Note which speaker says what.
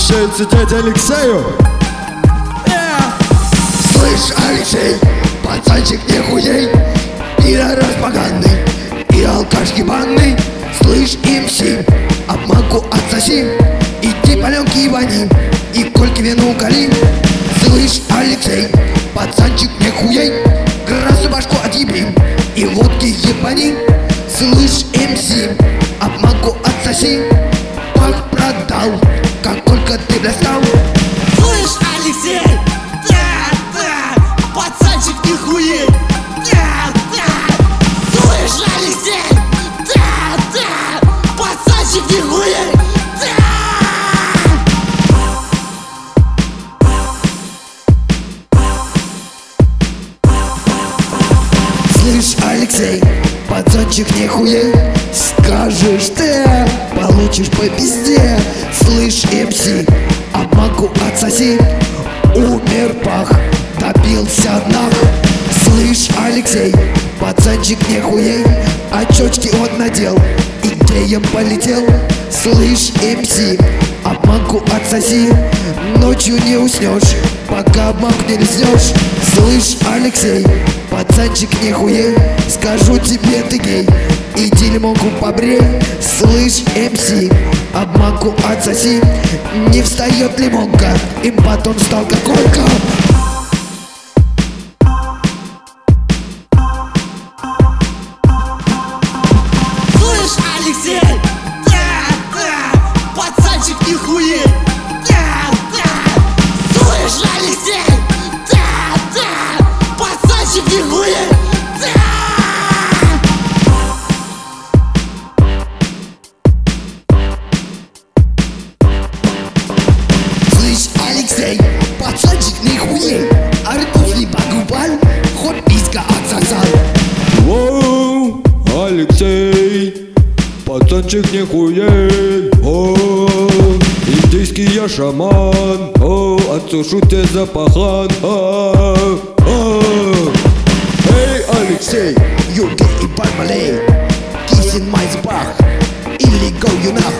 Speaker 1: обращается дядя Алексею.
Speaker 2: Слышь, Алексей, пацанчик не хуей, пидорас поганый и алкаш ебаный. Слышь, МС, обманку отсоси, иди паленки ебани и кольки вину кали. Слышь, Алексей, пацанчик не хуей, красу башку отъеби и водки ебани. Слышь, МС, обманку отсоси, пах продал, как только ты достал.
Speaker 3: Слышь, Алексей, пацанчик не хуей. Слышь, Алексей, пацанчик не хуей.
Speaker 2: Слышь, Алексей, пацанчик не хуей, скажешь ты, получишь по пизде. Слышь, МС, обманку отсоси, умер пах, добился нах. Слышь, Алексей, пацанчик не хуей, очечки он надел и геем полетел. Слышь, МС, обманку отсоси, ночью не уснешь, пока обманку не лизнешь. Слышь, Алексей, пацанчик не хуей, скажу тебе ты гей, иди лимонку побрей. Слышь, МС, обманку отсоси, не встает лимонка, им потом стал как колька.
Speaker 3: Слышь, Алексей, пацанчик не хуей. Слышь, Алексей, пацанчик не хуей.
Speaker 2: Слышь, Алексей, пацанчик не хуей, арбуз не покупал, хоть писка отсосал.
Speaker 1: Воу, Алексей, пацанчик не хуей. О, индийский я шаман. О, отсушу тебе за пахан.
Speaker 2: Эй, Алексей, you gay и бармалей, кисин май запах, или go you нахуй.